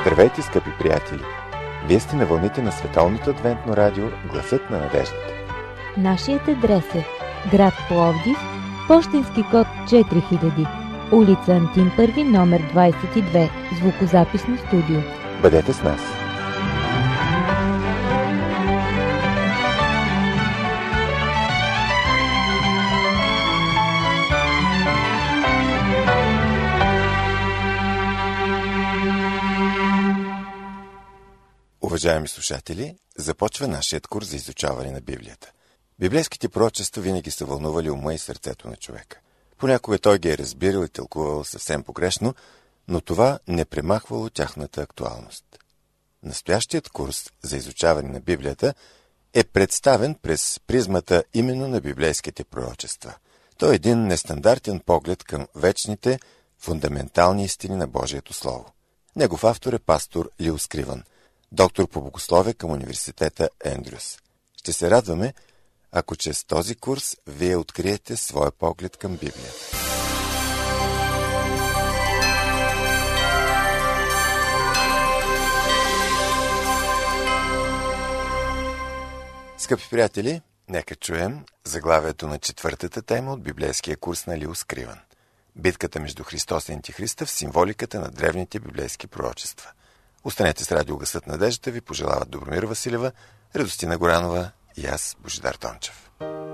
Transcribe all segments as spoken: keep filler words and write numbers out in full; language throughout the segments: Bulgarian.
Здравейте, скъпи приятели! Вие сте на вълните на Световното адвентно радио Гласът на надеждата. Нашият адрес е град Пловдив, пощенски код четири хиляди, улица Антим първи, номер двадесет и две, звукозаписно студио. Бъдете с нас! Уважаеми слушатели, започва нашият курс за изучаване на Библията. Библейските пророчества винаги са вълнували ума и сърцето на човека. Понякога той ги е разбирал и тълкувал съвсем погрешно, но това не премахвало тяхната актуалност. Настоящият курс за изучаване на Библията е представен през призмата именно на библейските пророчества. Той е един нестандартен поглед към вечните, фундаментални истини на Божието Слово. Негов автор е пастор Лил Скривън, доктор по богословие към университета Ендрюс. Ще се радваме, ако чрез този курс вие откриете своя поглед към Библията. Скъпи приятели, нека чуем заглавието на четвъртата тема от библейския курс на Лил Скривън. Битката между Христос и Антихриста в символиката на древните библейски пророчества. Останете с радио Гласът на надеждата, ви пожелават Добромир Василева, Радостина Горанова и аз, Божидар Тончев.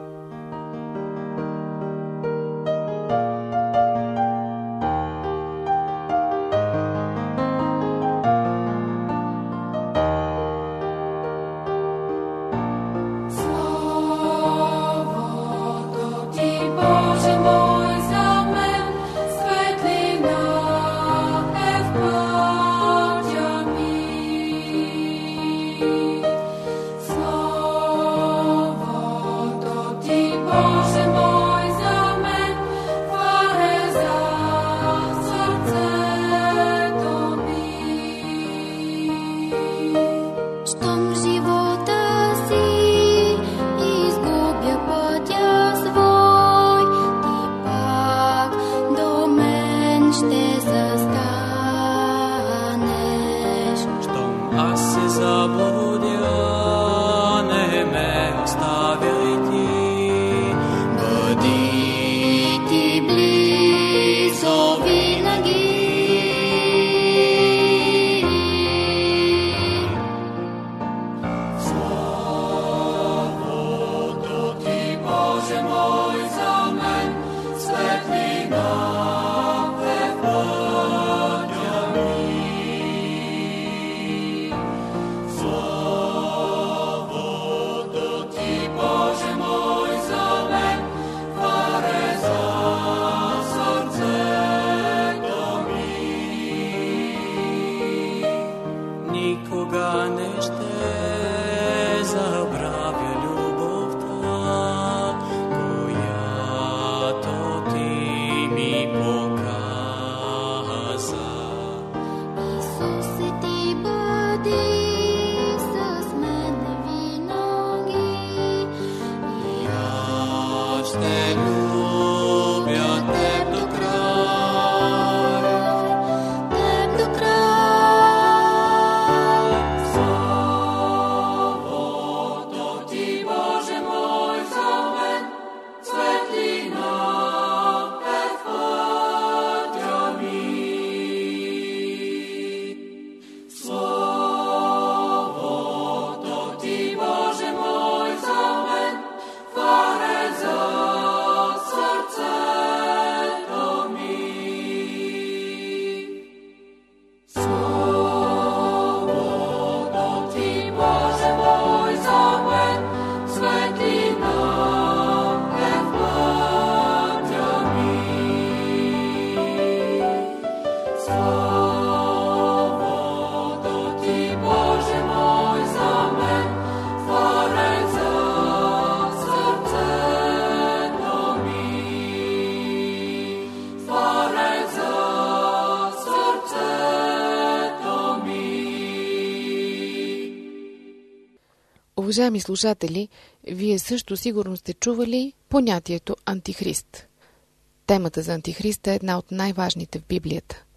Уважаеми слушатели, вие също сигурно сте чували понятието Антихрист. Темата за Антихриста е една от най-важните в Библията.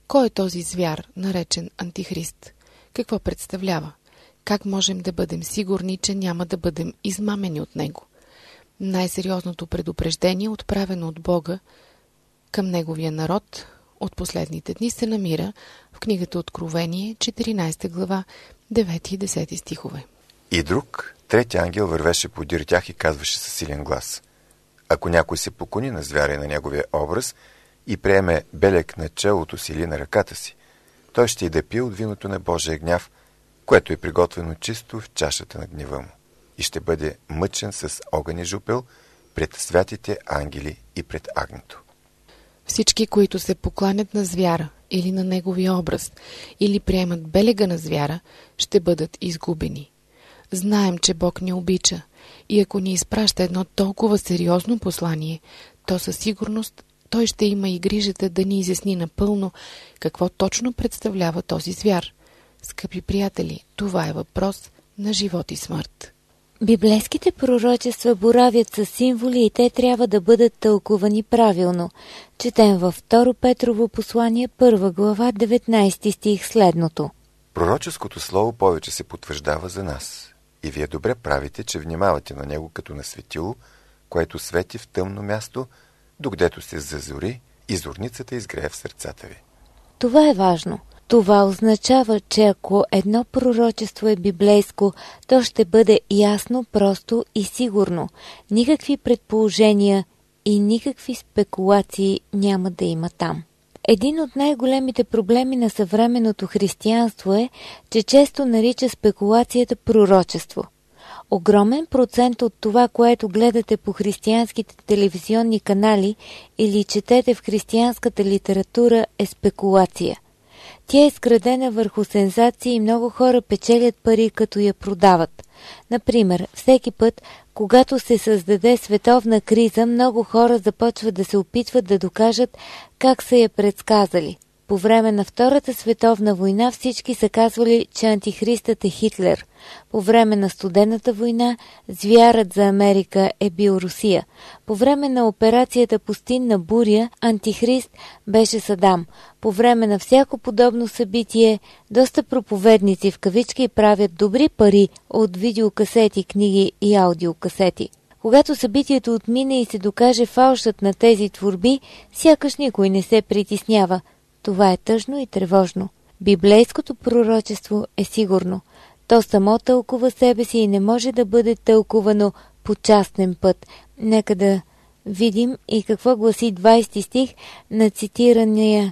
Кой е този звяр, наречен Антихрист? Какво представлява? Как можем да бъдем сигурни, че няма да бъдем измамени от него? Най-сериозното предупреждение, отправено от Бога към неговия народ от последните дни, се намира в книгата Откровение, четиринадесета глава, девети и десети стихове. И друг, трети ангел вървеше подир тях и казваше със силен глас: ако някой се поклони на звяра и на неговия образ и приеме белег на челото си или на ръката си, той ще и да пие от виното на Божия гняв, което е приготвено чисто в чашата на гнева му, и ще бъде мъчен с огън и жупел пред святите ангели и пред агнето. Всички, които се покланят на звяра или на неговия образ, или приемат белега на звяра, ще бъдат изгубени. Знаем, че Бог ни обича, и ако ни изпраща едно толкова сериозно послание, то със сигурност Той ще има и грижата да ни изясни напълно какво точно представлява този звяр. Скъпи приятели, това е въпрос на живот и смърт. Библейските пророчества боравят с символи и те трябва да бъдат тълкувани правилно. Четем във второ Петрово послание, първа глава, деветнадесети стих следното. Пророческото слово повече се потвърждава за нас, и вие добре правите, че внимавате на него като на светило, което свети в тъмно място, докъдето се зазори и зорницата изгрее в сърцата ви. Това е важно. Това означава, че ако едно пророчество е библейско, то ще бъде ясно, просто и сигурно. Никакви предположения и никакви спекулации няма да има там. Един от най-големите проблеми на съвременното християнство е, че често нарича спекулацията пророчество. Огромен процент от това, което гледате по християнските телевизионни канали или четете в християнската литература, е спекулация. Тя е изградена върху сензации и много хора печелят пари, като я продават. Например, всеки път, когато се създаде световна криза, много хора започват да се опитват да докажат как са я предсказали. По време на Втората световна война всички са казвали, че антихристът е Хитлер. По време на Студената война звярат за Америка е бил Русия. По време на операцията Пустинна буря антихрист беше Садам. По време на всяко подобно събитие доста проповедници в кавички правят добри пари от видеокасети, книги и аудиокасети. Когато събитието отмине и се докаже фалшът на тези творби, сякаш никой не се притеснява. Това е тъжно и тревожно. Библейското пророчество е сигурно. То само тълкува себе си и не може да бъде тълкувано по частен път. Нека да видим и какво гласи двадесети стих на цитирания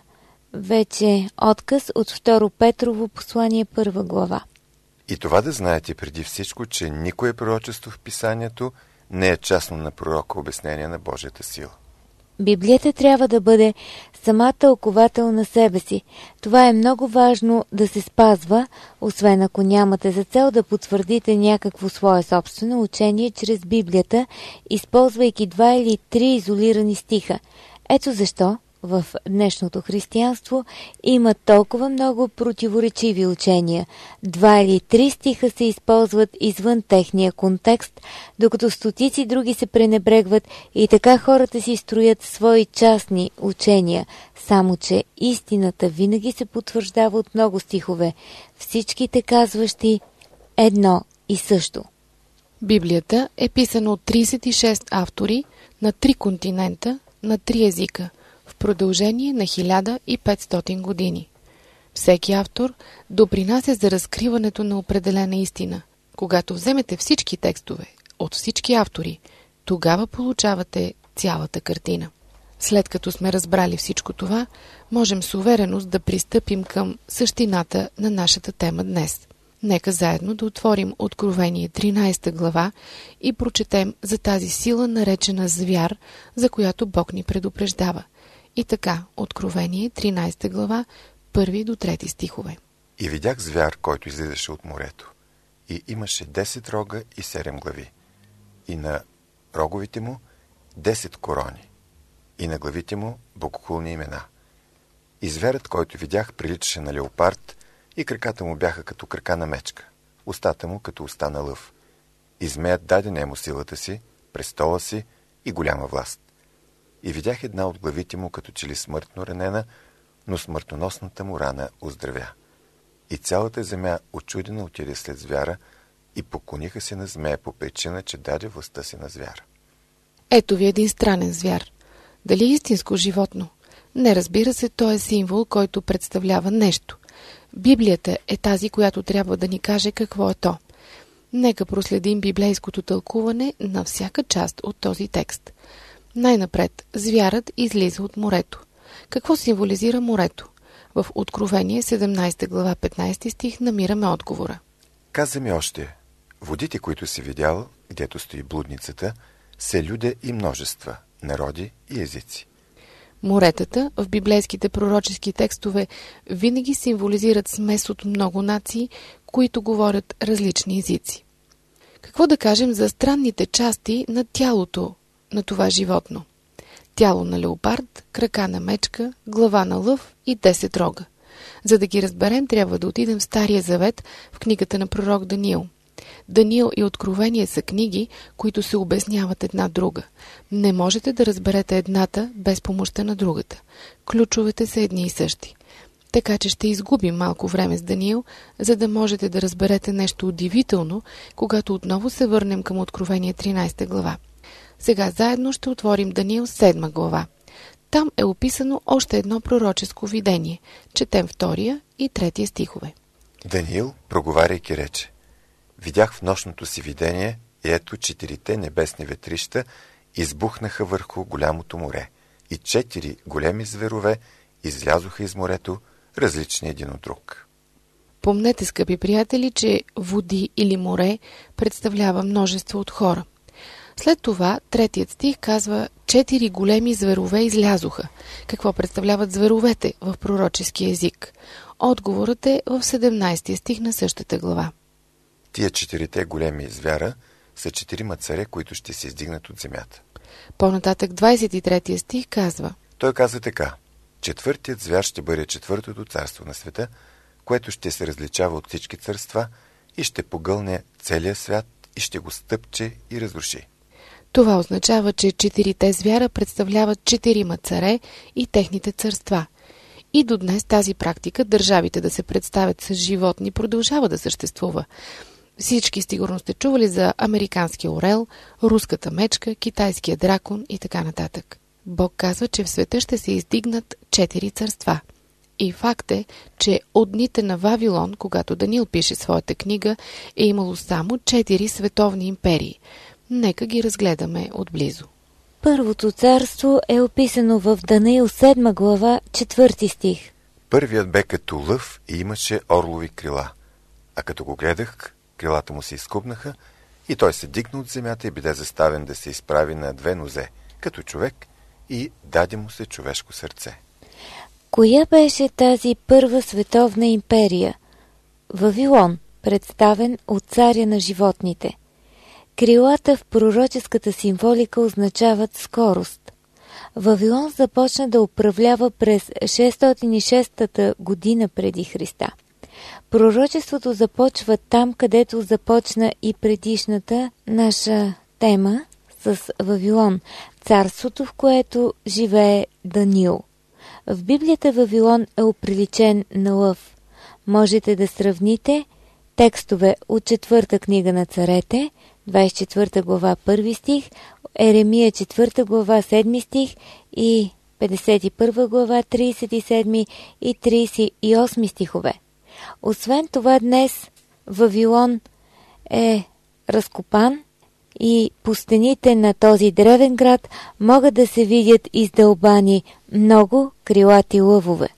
вече отказ от второ Петрово послание, първа глава. И това да знаете преди всичко, че никое пророчество в писанието не е частно на пророка обяснение на Божията сила. Библията трябва да бъде сама тълковател на себе си. Това е много важно да се спазва, освен ако нямате за цел да потвърдите някакво свое собствено учение чрез Библията, използвайки два или три изолирани стиха. Ето защо в днешното християнство има толкова много противоречиви учения. Два или три стиха се използват извън техния контекст, докато стотици други се пренебрегват и така хората си строят свои частни учения, само че истината винаги се потвърждава от много стихове, всичките казващи едно и също. Библията е писана от тридесет и шест автори на три континента, на три езика, в продължение на хиляда и петстотин години. Всеки автор допринася за разкриването на определена истина. Когато вземете всички текстове от всички автори, тогава получавате цялата картина. След като сме разбрали всичко това, можем с увереност да пристъпим към същината на нашата тема днес. Нека заедно да отворим Откровение тринадесета глава и прочетем за тази сила, наречена звяр, за която Бог ни предупреждава. И така, Откровение тринадесета глава, първи до трети стихове. И видях звяр, който излизаше от морето, и имаше десет рога и седем глави, и на роговите му десет корони, и на главите му богохулни имена. И звярът, който видях, приличаше на леопард, и краката му бяха като крака на мечка, устата му като уста на лъв. И змеят даде нему силата си, престола си и голяма власт. И видях една от главите му, като че ли смъртно ранена, но смъртоносната му рана оздравя. И цялата земя очудена отиде след звяра и поклониха се на змея по причина, че даде властта си на звяра. Ето ви един странен звяр. Дали е истинско животно? Не, разбира се, той е символ, който представлява нещо. Библията е тази, която трябва да ни каже какво е то. Нека проследим библейското тълкуване на всяка част от този текст. Най-напред, звярат излиза от морето. Какво символизира морето? В Откровение седемнадесета глава петнадесети стих намираме отговора. Каза ми още, водите, които си видял, гдето стои блудницата, се люде и множества, народи и езици. Моретата в библейските пророчески текстове винаги символизират смес от много нации, които говорят различни езици. Какво да кажем за странните части на тялото на това животно? Тяло на леопард, крака на мечка, глава на лъв и десет рога. За да ги разберем, трябва да отидем в Стария завет, в книгата на пророк Даниил. Даниил и Откровение са книги, които се обясняват една друга. Не можете да разберете едната без помощта на другата. Ключовете са едни и същи. Така че ще изгубим малко време с Даниил, за да можете да разберете нещо удивително, когато отново се върнем към Откровение тринадесета глава. Сега заедно ще отворим Даниил седма глава. Там е описано още едно пророческо видение. Четем втория и третия стихове. Даниил, проговаряйки, рече: видях в нощното си видение и ето четирите небесни ветрища избухнаха върху голямото море и четири големи зверове излязоха из морето, различни един от друг. Помнете, скъпи приятели, че води или море представлява множество от хора. След това третият стих казва: четири големи зверове излязоха. Какво представляват зверовете в пророчески език? Отговорът е в седемнадесети стих на същата глава. Тия четирите големи звяра са четирима царе, които ще се издигнат от земята. По-нататък двадесет и трети стих казва: той каза така: четвъртият звяр ще бъде четвъртото царство на света, което ще се различава от всички царства и ще погълне целия свят и ще го стъпче и разруши. Това означава, че четирите звяра представляват четирима царе и техните царства. И до днес тази практика държавите да се представят с животни продължава да съществува. Всички сигурно сте чували за американския орел, руската мечка, китайския дракон и така нататък. Бог казва, че в света ще се издигнат четири царства. И факт е, че от дните на Вавилон, когато Даниил пише своята книга, е имало само четири световни империи. Нека ги разгледаме отблизо. Първото царство е описано в Даниил седма глава, четвърти стих. Първият бе като лъв и имаше орлови крила, а като го гледах, крилата му се изкубнаха и той се дигна от земята и биде заставен да се изправи на две нозе, като човек, и даде му се човешко сърце. Коя беше тази първа световна империя? Вавилон, представен от царя на животните. Крилата в пророческата символика означават скорост. Вавилон започна да управлява през шестстотин и шеста година преди Христа. Пророчеството започва там, където започна и предишната наша тема с Вавилон, царството, в което живее Даниил. В Библията Вавилон е оприличен на лъв. Можете да сравните текстове от четвърта книга на царете, двадесет и четвърта глава, първи стих, Еремия четвърта глава, седми стих и петдесет и първа глава, тридесет и седми и тридесет и осми стихове. Освен това, днес Вавилон е разкопан и по стените на този древен град могат да се видят издълбани много крилати лъвове.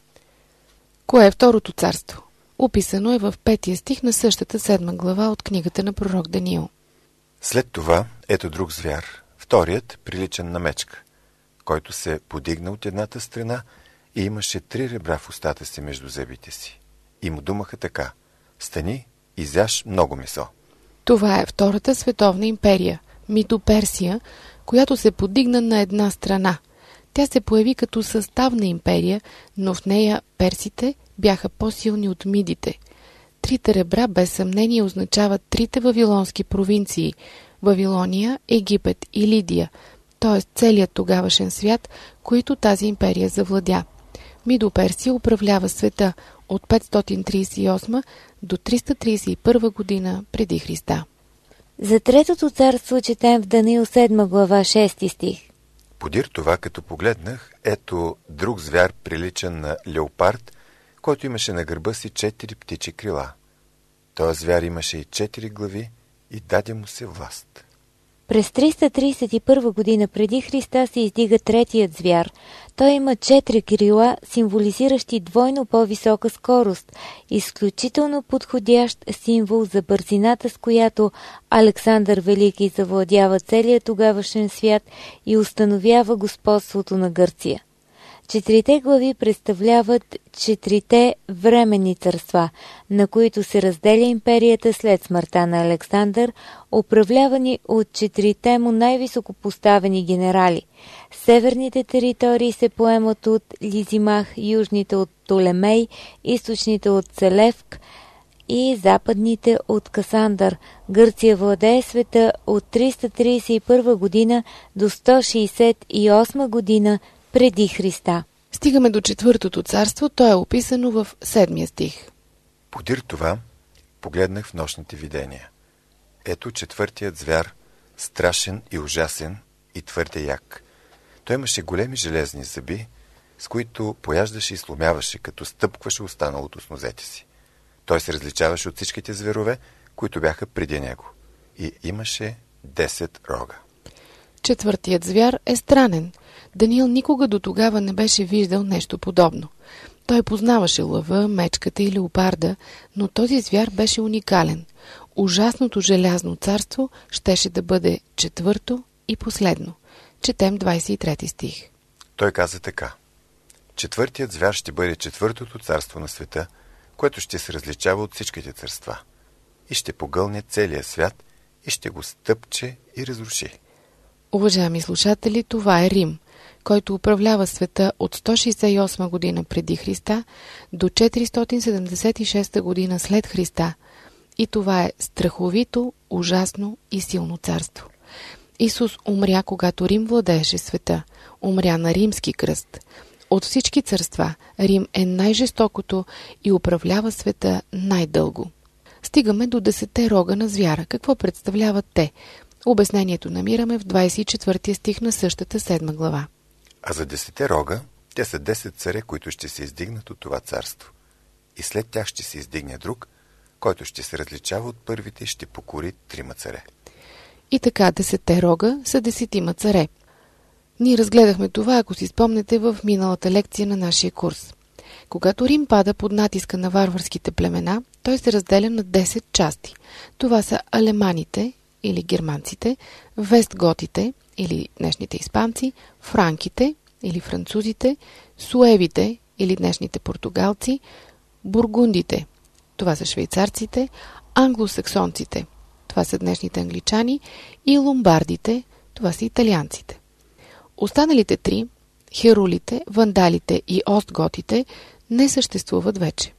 Кое е второто царство? Описано е в петия стих на същата седма глава от книгата на пророк Даниил. След това ето друг звяр, вторият приличен на мечка, който се подигна от едната страна и имаше три ребра в устата си между зъбите си. И му думаха така: стани, изяж много месо. Това е Втората световна империя, Мидо-Персия, която се подигна на една страна. Тя се появи като съставна империя, но в нея персите бяха по-силни от мидите. Трите ребра без съмнение означават трите вавилонски провинции – Вавилония, Египет и Лидия, т.е. целият тогавашен свят, които тази империя завладя. Мидо Персия управлява света от петстотин тридесет и осма до триста тридесет и първа година преди Христа. За Третото царство четем в Даниил седма глава шести стих. Подир това, като погледнах, ето друг звяр, приличан на леопард, който имаше на гърба си четири птичи крила. Този звяр имаше и четири глави и даде му се власт. През триста тридесет и първа година преди Христа се издига третият звяр. Той има четири крила, символизиращи двойно по-висока скорост, изключително подходящ символ за бързината, с която Александър Велики завладява целия тогавашен свят и установява господството на Гърция. Четирите глави представляват четирите временни царства, на които се разделя империята след смъртта на Александър, управлявани от четирите му най-високопоставени генерали. Северните територии се поемат от Лизимах, южните от Толемей, източните от Селевк и западните от Касандър. Гърция владее света от триста тридесет и първа година до сто шестдесет и осма година преди Христа. Стигаме до четвъртото царство, то е описано в седмия стих. Подир това, погледнах в нощните видения. Ето четвъртият звяр, страшен и ужасен и твърде як. Той имаше големи железни зъби, с които пояждаше и сломяваше, като стъпкваше останалото с нозете си. Той се различаваше от всичките зверове, които бяха преди него. И имаше десет рога. Четвъртият звяр е странен. Даниил никога до тогава не беше виждал нещо подобно. Той познаваше лъва, мечката и леопарда, но този звяр беше уникален. Ужасното желязно царство щеше да бъде четвърто и последно. Четем двадесет и трети стих. Той каза така. Четвъртият звяр ще бъде четвъртото царство на света, което ще се различава от всичките царства и ще погълне целия свят и ще го стъпче и разруши. Уважаеми слушатели, това е Рим, който управлява света от сто шестдесет и осма година преди Христа до четиристотин седемдесет и шеста година след Христа. И това е страховито, ужасно и силно царство. Исус умря, когато Рим владееше света. Умря на римски кръст. От всички царства Рим е най-жестокото и управлява света най-дълго. Стигаме до десетте рога на звяра. Какво представляват те? Обяснението намираме в двадесет и четвъртия стих на същата седма глава. А за десетте рога, те са десет царе, които ще се издигнат от това царство. И след тях ще се издигне друг, който ще се различава от първите и ще покори трима царе. И така десетте рога са десетима царе. Ние разгледахме това, ако си спомнете, в миналата лекция на нашия курс. Когато Рим пада под натиска на варварските племена, той се разделя на десет части. Това са алеманите, или германците, вестготите, или днешните испанци, франките, или французите, суевите, или днешните португалци, бургундите, това са швейцарците, англосаксонците, това са днешните англичани, и ломбардите, това са италианците. Останалите три, херулите, вандалите и остготите, не съществуват вече.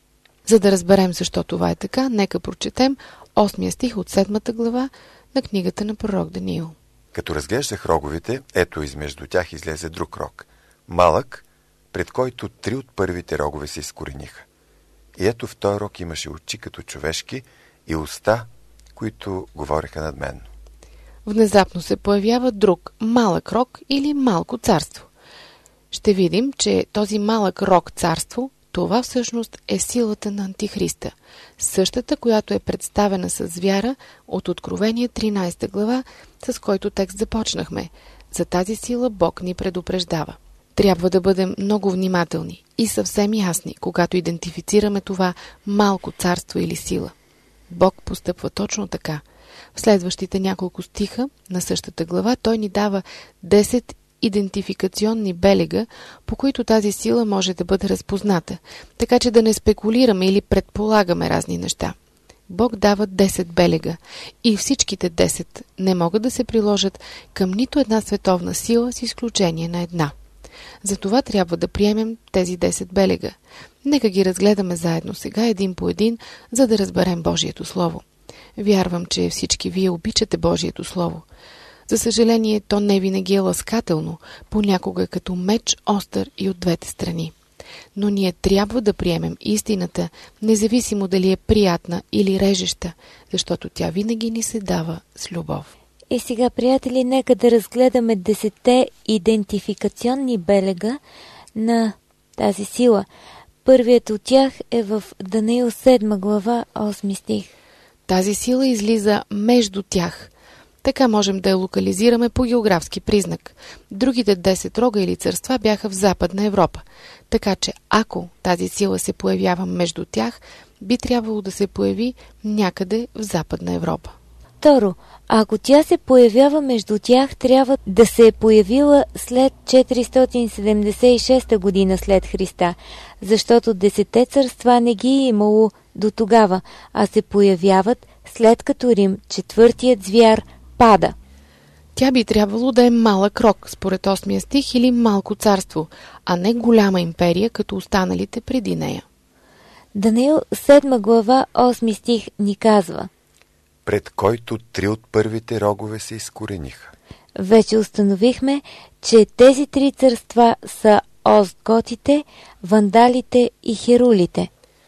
За да разберем защо това е така, нека прочетем осмия стих от седмата глава на книгата на пророк Даниил. Като разглеждах роговете, ето измежду тях излезе друг рог, малък, пред който три от първите рогове се изкорениха. И ето в този рог имаше очи като човешки и уста, които говореха надменно. Внезапно се появява друг малък рог или малко царство. Ще видим, че този малък рог царство, това всъщност е силата на Антихриста, същата, която е представена с звяра от Откровение тринадесета глава, с който текст започнахме. За тази сила Бог ни предупреждава. Трябва да бъдем много внимателни и съвсем ясни, когато идентифицираме това малко царство или сила. Бог постъпва точно така. В следващите няколко стиха на същата глава той ни дава десет идентификационни белега, по които тази сила може да бъде разпозната, така че да не спекулираме или предполагаме разни неща. Бог дава десет белега и всичките десет не могат да се приложат към нито една световна сила с изключение на една. Затова трябва да приемем тези десет белега. Нека ги разгледаме заедно сега един по един, за да разберем Божието Слово. Вярвам, че всички вие обичате Божието Слово. За съжаление, то не винаги е ласкателно, понякога като меч остър и от двете страни. Но ние трябва да приемем истината, независимо дали е приятна или режеща, защото тя винаги ни се дава с любов. И сега, приятели, нека да разгледаме десетте идентификационни белега на тази сила. Първият от тях е в Данаил седма глава, осми стих. Тази сила излиза между тях. Така можем да я локализираме по географски признак. Другите десет рога или царства бяха в Западна Европа. Така че ако тази сила се появява между тях, би трябвало да се появи някъде в Западна Европа. Второ, ако тя се появява между тях, трябва да се е появила след четиристотин седемдесет и шеста година след Христа, защото десетте царства не ги е имало до тогава, а се появяват след като Рим, четвъртият звяр, пада. Тя би трябвало да е малък рок, според осмия стих, или малко царство, а не голяма империя, като останалите преди нея. Данаил седма глава, осми стих ни казва: пред който три от първите рогове се изкорениха. Вече установихме, че тези три царства са остготите, вандалите и херулите.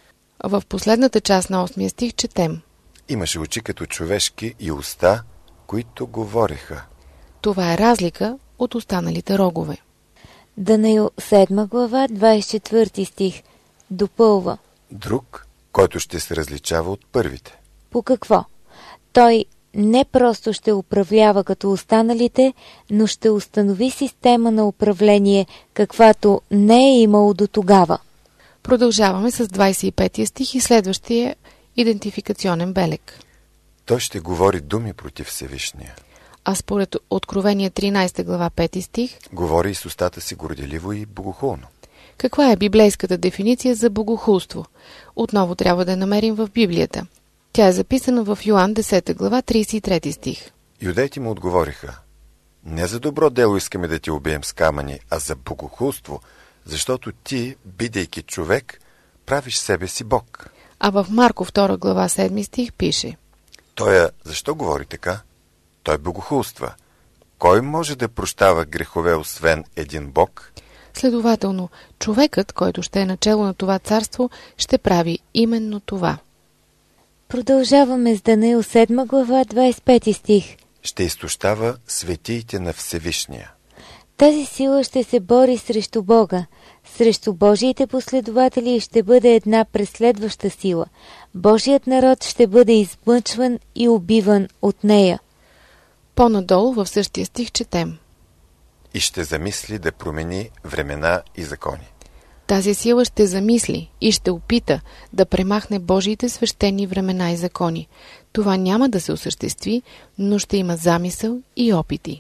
В последната част на осмия стих четем: имаше очи като човешки и уста, които говореха. Това е разлика от останалите рогове. Данаил седма глава, двадесет и четвърти стих допълва: друг, който ще се различава от първите. По какво? Той не просто ще управлява като останалите, но ще установи система на управление, каквато не е имало до тогава. Продължаваме с двадесет и пети стих и следващия идентификационен белег. Той ще говори думи против Всевишния. А според Откровение тринадесета глава, пети стих, говори и с устата си горделиво и богохулно. Каква е библейската дефиниция за богохулство? Отново трябва да я намерим в Библията. Тя е записана в Йоан десета глава, тридесет и трети стих. Юдеите му отговориха: не за добро дело искаме да ти убием с камъни, а за богохулство, защото ти, бидейки човек, правиш себе си Бог. А в Марко втора глава, седми стих пише: Той, защо говори така? Той богохулства. Кой може да прощава грехове, освен един Бог? Следователно, човекът, който ще е начело на това царство, ще прави именно това. Продължаваме с Данаил седма глава, двадесет и пети стих. Ще изтощава светиите на Всевишния. Тази сила ще се бори срещу Бога, срещу Божиите последователи и ще бъде една преследваща сила. Божият народ ще бъде измъчван и убиван от нея. По-надолу в същия стих четем: и ще замисли да промени времена и закони. Тази сила ще замисли и ще опита да премахне Божиите свещени времена и закони. Това няма да се осъществи, но ще има замисъл и опити.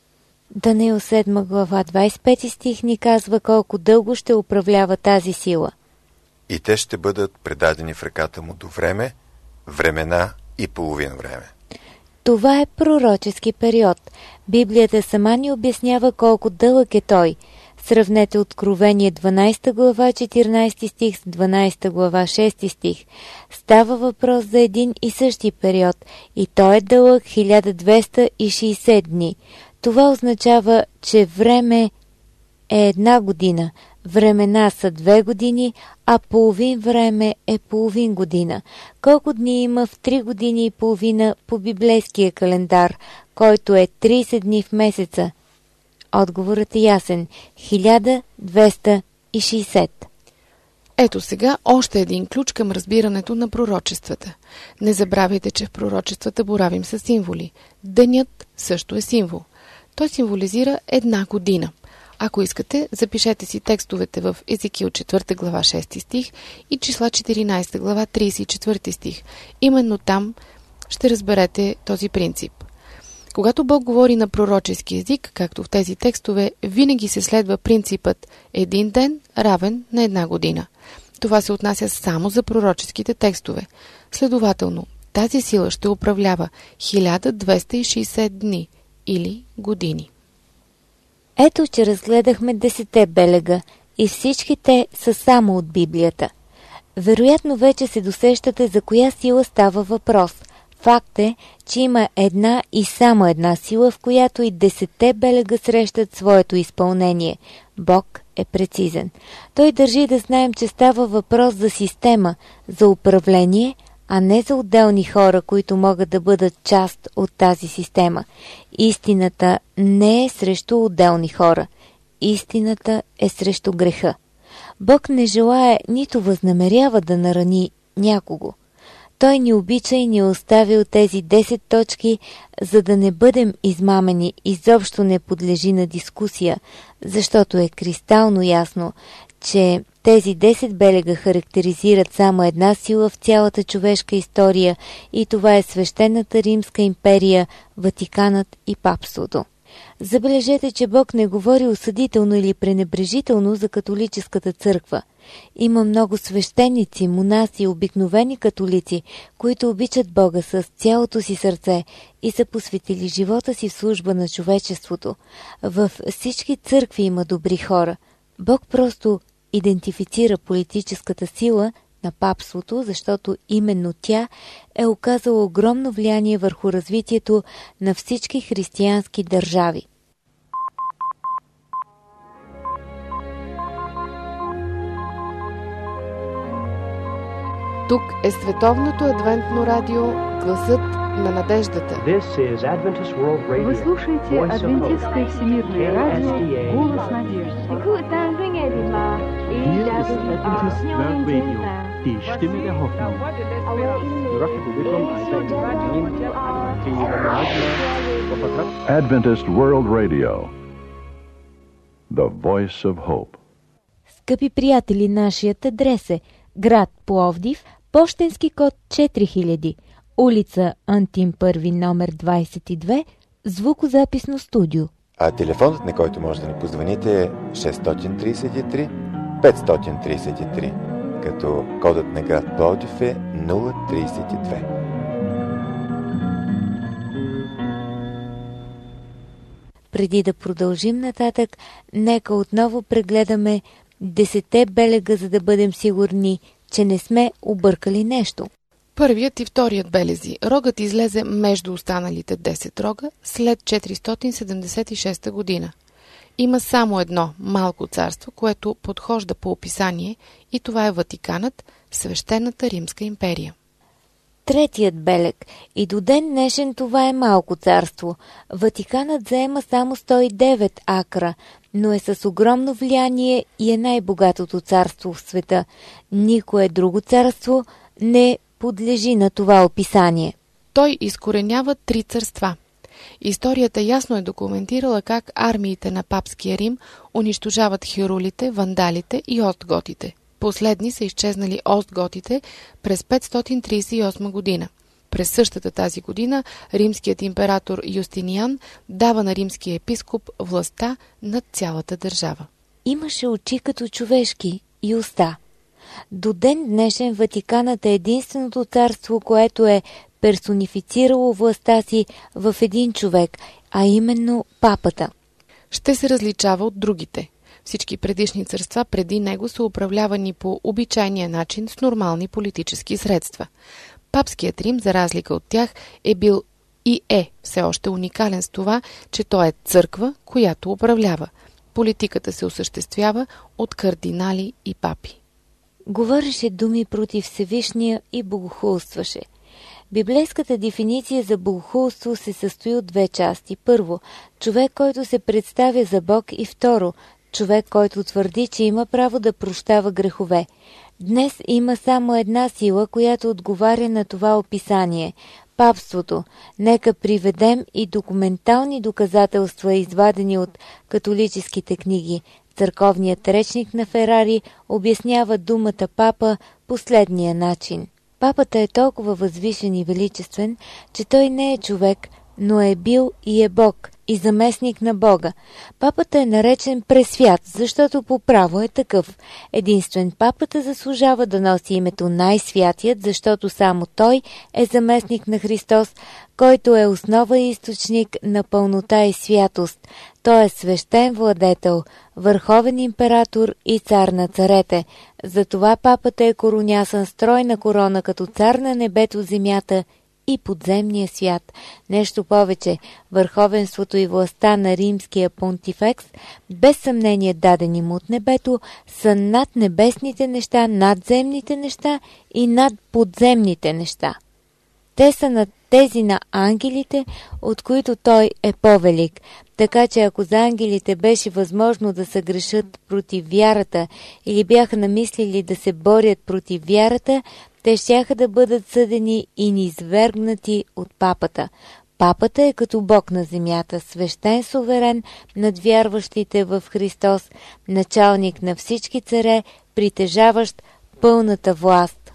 Данаил седма глава, двадесет и пети стих ни казва колко дълго ще управлява тази сила. И те ще бъдат предадени в ръката му до време, времена и половин време. Това е пророчески период. Библията сама ни обяснява колко дълъг е той. Сравнете Откровение дванадесета глава, четиринадесети стих с дванадесета глава, шести стих. Става въпрос за един и същи период и той е дълъг хиляда двеста и шейсет дни. Това означава, че време е една година, времена са две години, а половин време е половин година. Колко дни има в три години и половина по библейския календар, който е тридесет дни в месеца? Отговорът е ясен – хиляда двеста и шейсет. Ето сега още един ключ към разбирането на пророчествата. Не забравяйте, че в пророчествата боравим с символи. Денят също е символ. Той символизира една година. Ако искате, запишете си текстовете в Езекил четвърта глава, шести стих и числа четиринадесета глава, тридесет и четвърти стих. Именно там ще разберете този принцип. Когато Бог говори на пророчески език, както в тези текстове, винаги се следва принципът един ден равен на една година. Това се отнася само за пророческите текстове. Следователно, тази сила ще управлява хиляда двеста и шейсет дни или години. Ето, че разгледахме десете белега и всички те са само от Библията. Вероятно вече се досещате за коя сила става въпрос. Факт е, че има една и само една сила, в която и десетте белега срещат своето изпълнение. Бог е прецизен. Той държи да знаем, че става въпрос за система, за управление, а не за отделни хора, които могат да бъдат част от тази система. Истината не е срещу отделни хора. Истината е срещу греха. Бог не желае, нито възнамерява да нарани някого. Той ни обича и ни е оставил тези десет точки, за да не бъдем измамени, изобщо не подлежи на дискусия, защото е кристално ясно, че тези десет белега характеризират само една сила в цялата човешка история и това е Свещената Римска империя, Ватиканът и папството. Забележете, че Бог не говори осъдително или пренебрежително за католическата църква. Има много свещеници, монаси, обикновени католици, които обичат Бога с цялото си сърце и са посветили живота си в служба на човечеството. Във всички църкви има добри хора. Бог просто идентифицира политическата сила на папството, защото именно тя е оказала огромно влияние върху развитието на всички християнски държави. Тук е Световното адвентно радио, гласът на надеждата. Вы слушаете Адвентистское всемирное радио, голос надежды. Die Stimme der Hoffnung. Adventist World Radio, the voice of hope. Скъпи приятели, нашият адрес е град Пловдив, пощенски код четири хиляди, улица Антим първи, номер двадесет и две, звукозаписно студио. А телефонът, на който може да ни позвоните, е шест три три пет три три, като кодът на град Пловдив е нула тридесет и две. Преди да продължим нататък, нека отново прегледаме десете белега, за да бъдем сигурни, че не сме объркали нещо. Първият и вторият белези. Рогът излезе между останалите десет рога след четиристотин седемдесет и шеста година. Има само едно малко царство, което подхожда по описание, и това е Ватиканът, Свещената Римска империя. Третият белег. И до ден днешен това е малко царство. Ватиканът заема само сто и девет акра, но е с огромно влияние и е най-богатото царство в света. Никое друго царство не подлежи на това описание. Той изкоренява три царства. Историята ясно е документирала как армиите на папския Рим унищожават хирулите, вандалите и остготите. Последни са изчезнали остготите през петстотин тридесет и осма година. През същата тази година римският император Юстиниан дава на римския епископ властта над цялата държава. Имаше очи като човешки и уста. До ден днешен Ватиканът е единственото царство, което е персонифицирало властта си в един човек, а именно папата. Ще се различава от другите. Всички предишни царства преди него са управлявани по обичайния начин с нормални политически средства. Папският Рим, за разлика от тях, е бил и е все още уникален с това, че той е църква, която управлява. Политиката се осъществява от кардинали и папи. Говореше думи против Всевишния и богохулстваше. Библейската дефиниция за богохулство се състои от две части. Първо, човек, който се представя за Бог, и второ, човек, който твърди, че има право да прощава грехове. Днес има само една сила, която отговаря на това описание – папството. Нека приведем и документални доказателства, извадени от католическите книги. Църковният речник на Ферари обяснява думата папа последния начин. Папата е толкова възвишен и величествен, че той не е човек, но е бил и е Бог, и заместник на Бога. Папата е наречен пресвят, защото по право е такъв. Единствен папата заслужава да носи името най-святият, защото само той е заместник на Христос, който е основа и източник на пълнота и святост. Той е свещен владетел, върховен император и цар на царете. Затова папата е коронясан с тройна корона като цар на небето, земята и подземния свят. Нещо повече, върховенството и властта на римския понтифекс, без съмнение дадени му от небето, са над небесните неща, надземните неща и над подземните неща. Те са над тези на ангелите, от които той е по-велик. Така че ако за ангелите беше възможно да се грешат против вярата или бяха намислили да се борят против вярата, те щяха да бъдат съдени и низвергнати от папата. Папата е като Бог на земята, свещен суверен над вярващите в Христос, началник на всички царе, притежаващ пълната власт.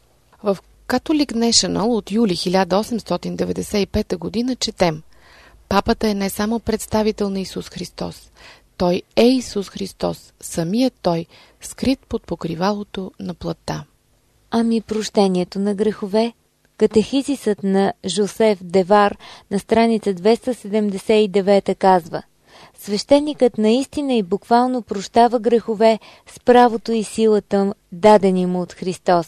В Catholic National от юли хиляда осемстотин деветдесет и пета година четем: Папата е не само представител на Исус Христос. Той е Исус Христос, самият Той, скрит под покривалото на плътта. Ами прощението на грехове? Катехизисът на Жозеф Девар на страница двеста седемдесет и девета казва: свещеникът наистина и буквално прощава грехове с правото и силата, дадени му от Христос.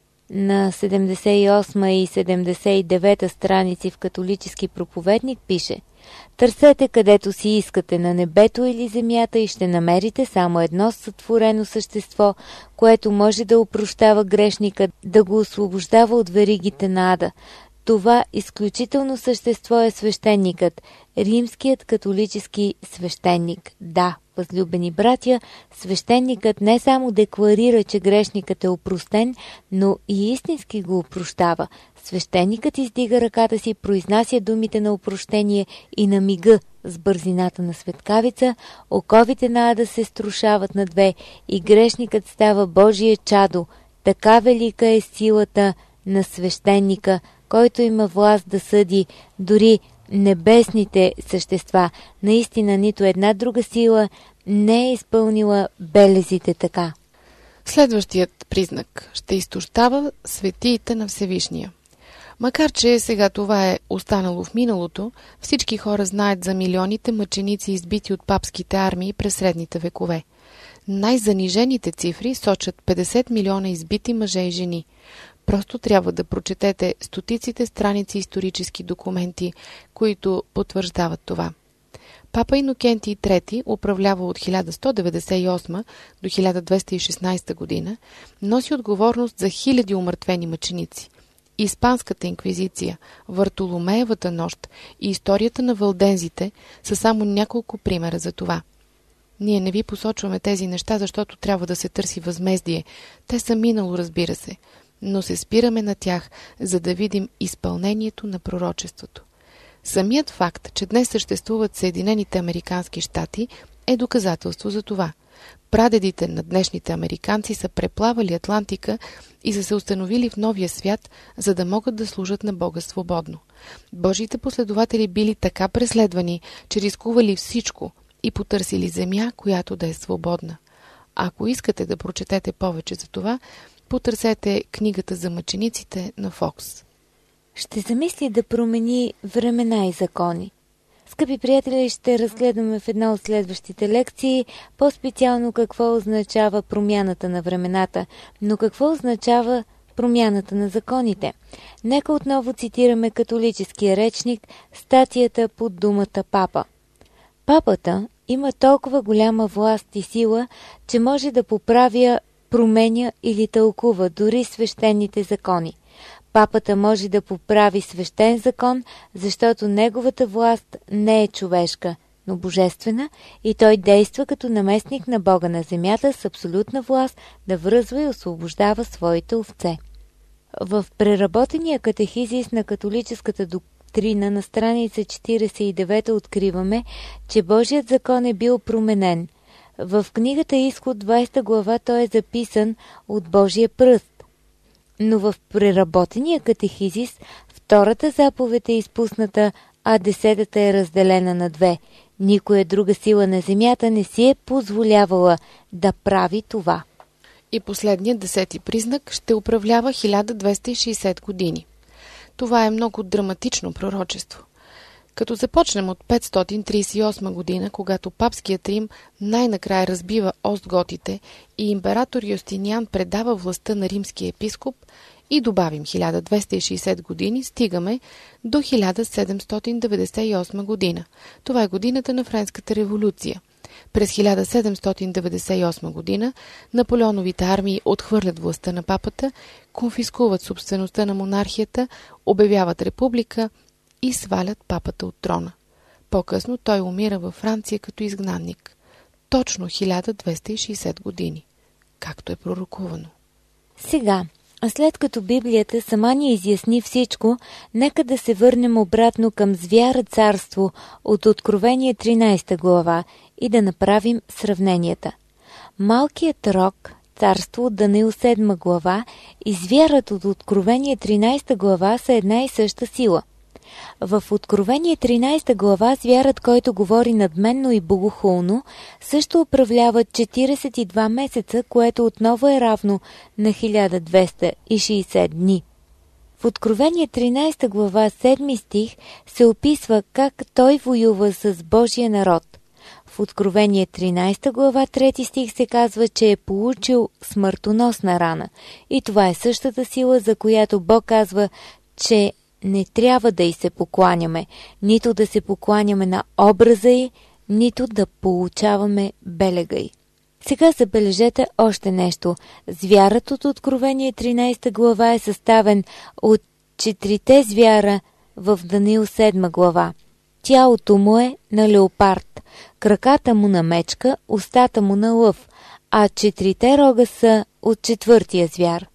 На седемдесет и осма и седемдесет и девета страници в Католически проповедник пише: търсете където си искате, на небето или земята, и ще намерите само едно сътворено същество, което може да опрощава грешника, да го освобождава от веригите на ада. Това изключително същество е свещеникът, римският католически свещеник. Да, възлюбени братя, свещеникът не само декларира, че грешникът е опростен, но и истински го опрощава. Свещеникът издига ръката си, произнася думите на опрощение и на мига с бързината на светкавица, оковите на ада се струшават на две и грешникът става Божие чадо. Така велика е силата на свещеника, който има власт да съди дори небесните същества. Наистина нито една друга сила не е изпълнила белезите така. Следващият признак ще изтощава светиите на Всевишния. Макар че сега това е останало в миналото, всички хора знаят за милионите мъченици, избити от папските армии през средните векове. Най-занижените цифри сочат петдесет милиона избити мъже и жени. Просто трябва да прочетете стотиците страници исторически документи, които потвърждават това. Папа Инокентий трети управлява от хиляда сто деветдесет и осма до хиляда двеста и шестнадесета година, носи отговорност за хиляди умъртвени мъченици. Испанската инквизиция, Вартоломеевата нощ и историята на валдензите са само няколко примера за това. Ние не ви посочваме тези неща, защото трябва да се търси възмездие. Те са минало, разбира се, но се спираме на тях, за да видим изпълнението на пророчеството. Самият факт, че днес съществуват Съединените американски щати, е доказателство за това. Прадедите на днешните американци са преплавали Атлантика и са се установили в новия свят, за да могат да служат на Бога свободно. Божиите последователи били така преследвани, че рискували всичко и потърсили земя, която да е свободна. Ако искате да прочетете повече за това, потърсете книгата за мъчениците на Фокс. Ще замисли да промени времена и закони. Скъпи приятели, ще разгледаме в една от следващите лекции по-специално какво означава промяната на времената, но какво означава промяната на законите. Нека отново цитираме католическия речник, статията под думата папа. Папата има толкова голяма власт и сила, че може да поправя, променя или тълкува дори свещените закони. Папата може да поправи свещен закон, защото неговата власт не е човешка, но божествена, и той действа като наместник на Бога на земята с абсолютна власт да връзва и освобождава своите овце. В преработения катехизис на католическата доктрина на страница четиридесет и девета откриваме, че Божият закон е бил променен. В книгата Изход двадесета глава той е записан от Божия пръст. Но в преработения катехизис втората заповед е изпусната, а десетата е разделена на две. Никоя друга сила на земята не си е позволявала да прави това. И последният десети признак ще управлява хиляда двеста и шестдесет години. Това е много драматично пророчество. Като започнем от петстотин тридесет и осма година, когато папският Рим най-накрая разбива остготите и император Юстиниан предава властта на римския епископ, и добавим хиляда двеста и шейсет години, стигаме до хиляда седемстотин деветдесет и осма година. Това е годината на Френската революция. През хиляда седемстотин деветдесет и осма година Наполеоновите армии отхвърлят властта на папата, конфискуват собствеността на монархията, обявяват република и свалят папата от трона. По-късно той умира във Франция като изгнанник. Точно хиляда двеста и шейсет години, както е пророкувано. Сега, след като Библията сама ни изясни всичко, нека да се върнем обратно към Звяра царство от Откровение тринайсета глава и да направим сравненията. Малкият рог, царство от Даниил седма глава и Звярат от Откровение тринайсета глава са една и съща сила. В Откровение тринайсета глава звярат, който говори надменно и богохулно, също управлява четирийсет и два месеца, което отново е равно на хиляда двеста и шейсет дни. В Откровение тринайсета глава седми стих се описва как той воюва с Божия народ. В Откровение тринайсета глава трети стих се казва, че е получил смъртоносна рана. И това е същата сила, за която Бог казва, че не трябва да й се покланяме, нито да се покланяме на образа й, нито да получаваме белега й. Сега забележете още нещо. Звярат от Откровение тринайсета глава е съставен от четирите звяра в Даниил седма глава. Тялото му е на леопард, краката му на мечка, устата му на лъв, а четирите рога са от четвъртия звяр.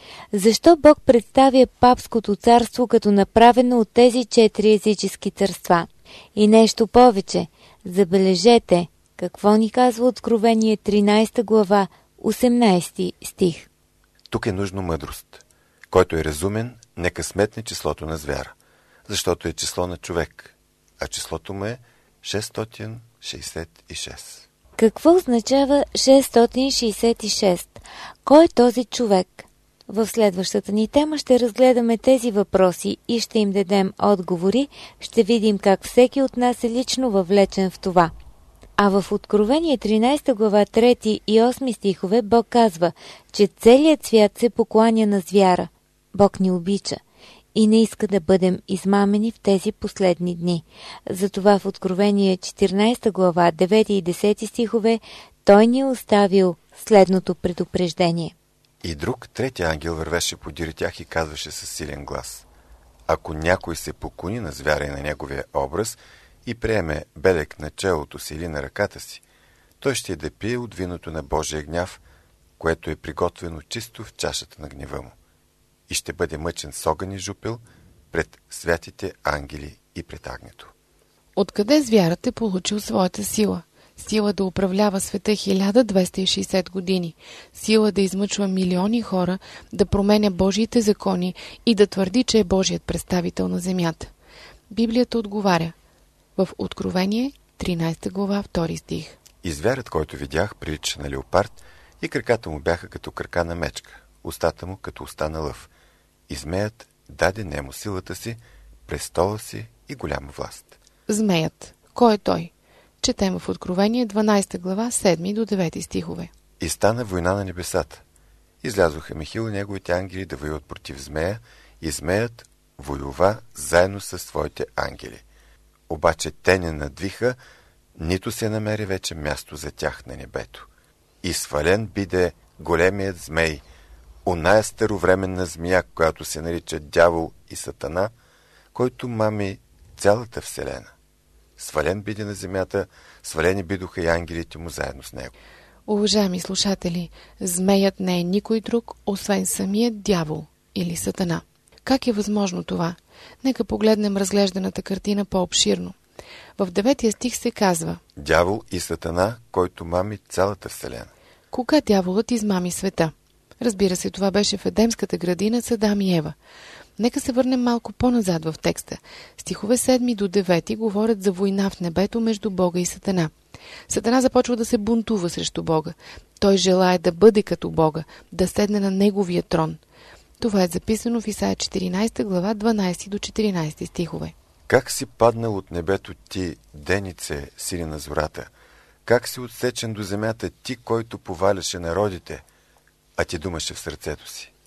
Защо Бог представя папското царство като направено от тези четири езически царства? И нещо повече. Забележете какво ни казва Откровение тринайсета глава, осемнайсети стих. Тук е нужно мъдрост. Който е разумен, нека сметне числото на звяра, защото е число на човек, а числото му е шестстотин шейсет и шест. Какво означава шестстотин шейсет и шест? Кой е този човек? В следващата ни тема ще разгледаме тези въпроси и ще им дадем отговори, ще видим как всеки от нас е лично въвлечен в това. А в Откровение тринайсета глава трети и осми стихове Бог казва, че целият свят се покланя на звяра. Бог ни обича и не иска да бъдем измамени в тези последни дни. Затова в Откровение четиринайсета глава девети и десети стихове Той ни е оставил следното предупреждение. И друг, трети ангел вървеше подире тях и казваше със силен глас: ако някой се поклони на звяра и на неговия образ и приеме белег на челото си или на ръката си, той ще да пие от виното на Божия гняв, което е приготвено чисто в чашата на гнева му, и ще бъде мъчен с огън и жупел пред святите ангели и пред агнето. Откъде звярат е получил своята сила? Сила да управлява света хиляда двеста и шейсет години. Сила да измъчва милиони хора, да променя Божиите закони и да твърди, че е Божият представител на земята. Библията отговаря в Откровение тринайсета глава втори стих. И звярат, който видях, прилича на леопард, и краката му бяха като крака на мечка, устата му като уста на лъв. И змеят даде нему силата си, престола си и голяма власт. Змеят. Кой е той? Четем в Откровение дванайсета глава седми до девети стихове. И стана война на небесата. Излязоха Михил и неговите ангели да воюват против змея, и змеят воюва заедно с своите ангели. Обаче те не надвиха, нито се намери вече място за тях на небето. И свален биде големият змей, оная старовременна змия, която се нарича Дявол и Сатана, който мами цялата вселена. Свален биде на земята, свалени бидоха и ангелите му заедно с него. Уважаеми слушатели, змеят не е никой друг, освен самият дявол или Сатана. Как е възможно това? Нека погледнем разглежданата картина по-обширно. В деветия стих се казва: Дявол и Сатана, който мами цялата вселена. Кога дяволът измами света? Разбира се, това беше в Едемската градина с Адам и Ева. Нека се върнем малко по-назад в текста. Стихове седми до девети говорят за война в небето между Бога и Сатана. Сатана започва да се бунтува срещу Бога. Той желае да бъде като Бога, да седне на неговия трон. Това е записано в Исаия четиринайсета глава дванайсети до четиринайсети стихове. Как си паднал от небето ти, денице, сине на зората? Как си отсечен до земята ти, който поваляше народите, а ти думаше в сърцето си: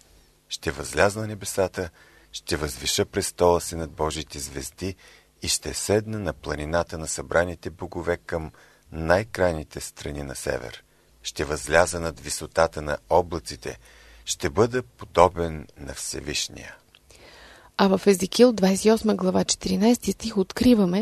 Ще възляза на небесата, ще възвиша престола си над Божиите звезди и ще седна на планината на събраните богове към най-крайните страни на север. Ще възляза над висотата на облаците, ще бъда подобен на Всевишния. А в Езекил двадесет и осма глава четиринадесети стих откриваме,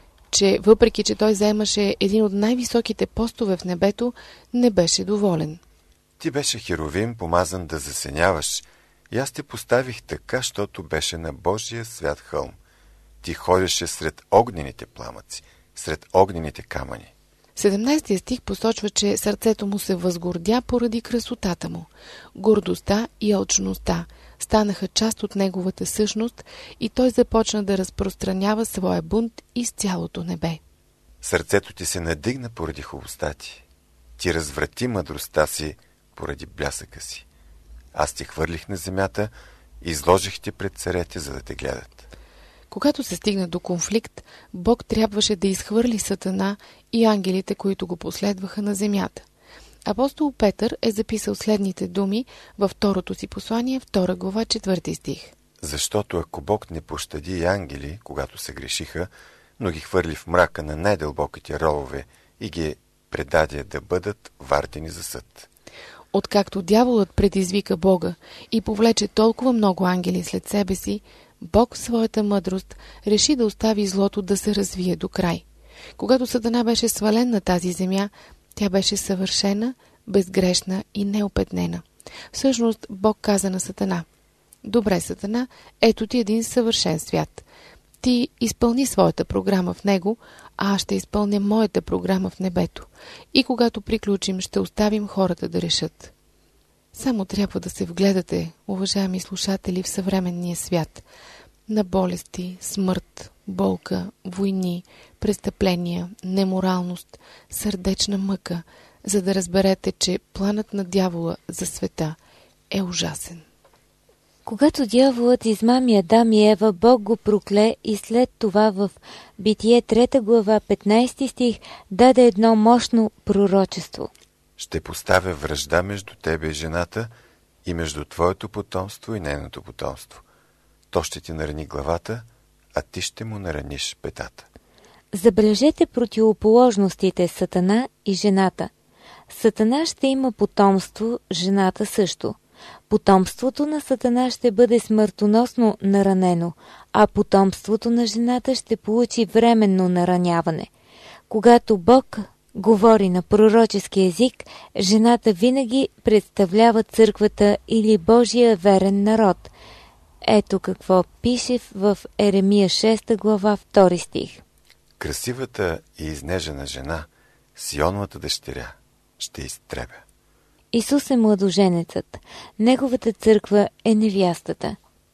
че въпреки, че той заемаше един от най-високите постове в небето, не беше доволен. Ти беше херовим, помазан да засеняваш, и аз те поставих така, щото беше на Божия свят хълм. Ти ходеше сред огнените пламъци, сред огнените камъни. седемнадесети стих посочва, че сърцето му се възгордя поради красотата му. Гордостта и алчността станаха част от неговата същност и той започна да разпространява своя бунт из цялото небе. Сърцето ти се надигна поради хубостта ти. Ти разврати мъдростта си поради блясъка си. Аз ти хвърлих на земята, изложих ти пред царете, за да те гледат. Когато се стигна до конфликт, Бог трябваше да изхвърли Сатана и ангелите, които го последваха на земята. Апостол Петър е записал следните думи във второто си послание, втора глава, четвърти стих. Защото ако Бог не пощади и ангели, когато се грешиха, но ги хвърли в мрака на най-дълбоките ровове и ги предаде да бъдат вардени за съд. Откакто дяволът предизвика Бога и повлече толкова много ангели след себе си, Бог в своята мъдрост реши да остави злото да се развие до край. Когато Сатана беше свален на тази земя, тя беше съвършена, безгрешна и неопетнена. Всъщност Бог каза на Сатана: добре, Сатана, ето ти един съвършен свят. Ти изпълни своята програма в него, а аз ще изпълня моята програма в небето. И когато приключим, ще оставим хората да решат. Само трябва да се вгледате, уважаеми слушатели, в съвременния свят. На болести, смърт, болка, войни, престъпления, неморалност, сърдечна мъка, за да разберете, че планът на дявола за света е ужасен. Когато дяволът измами Адам и Ева, Бог го прокле и след това в Битие трета глава, петнадесети стих, даде едно мощно пророчество. Ще поставя вражда между тебе и жената и между твоето потомство и нейното потомство. То ще ти нарани главата, а ти ще му нараниш петата. Забележете противоположностите Сатана и жената. Сатана ще има потомство, жената също. Потомството на Сатана ще бъде смъртоносно наранено, а потомството на жената ще получи временно нараняване. Когато Бог говори на пророчески език, жената винаги представлява църквата или Божия верен народ. Ето какво пише в Еремия шеста глава, втори стих. Красивата и изнежена жена, Сионовата дъщеря, ще изтребя. Исус е младоженецът. Неговата църква е невястата.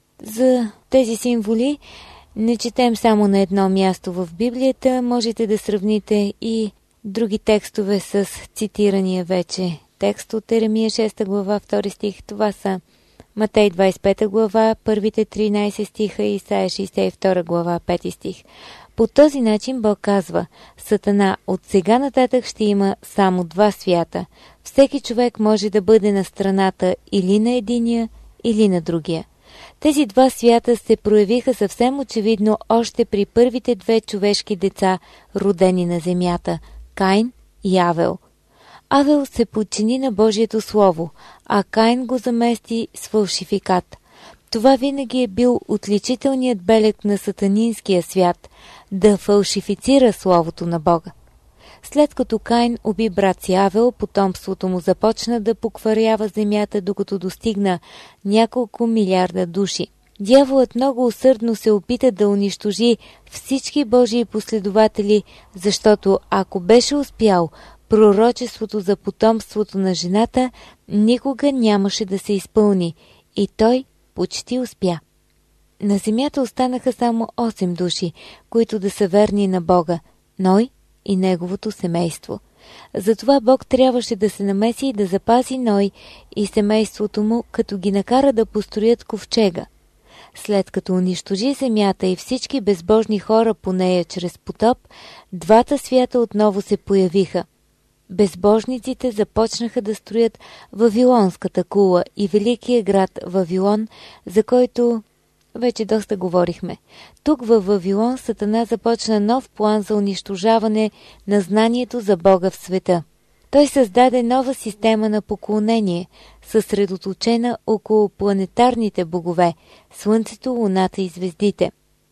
За тези символи не четем само на едно място в Библията, можете да сравните и други текстове с цитирания вече текст от Еремия шеста глава, втори стих. Това са Матей двадесет и пета глава, първите тринадесет стиха и Исаия шестдесет и втора глава, пети стих. По този начин Бог казва: Сатана от сега нататък ще има само два свята. Всеки човек може да бъде на страната или на единия, или на другия. Тези два свята се проявиха съвсем очевидно още при първите две човешки деца, родени на земята – Каин и Авел. Авел се подчини на Божието Слово, а Каин го замести с фалшификат. Това винаги е бил отличителният белег на сатанинския свят – да фалшифицира Словото на Бога. След като Каин уби брат си Авел, потомството му започна да покварява земята, докато достигна няколко милиарда души. Дяволът много усърдно се опита да унищожи всички Божии последователи, защото ако беше успял, пророчеството за потомството на жената никога нямаше да се изпълни и той почти успя. На земята останаха само осем души, които да са верни на Бога – Ной и неговото семейство. Затова Бог трябваше да се намеси и да запази Ной и семейството му, като ги накара да построят ковчега. След като унищожи земята и всички безбожни хора по нея чрез потоп, двата свята отново се появиха. безбожниците започнаха да строят Вавилонската кула и великия град Вавилон, за който вече доста говорихме. Тук във Вавилон Сатана започна нов план за унищожаване на знанието за Бога в света. Той създаде нова система на поклонение, съсредоточена около планетарните богове – Слънцето, Луната и звездите.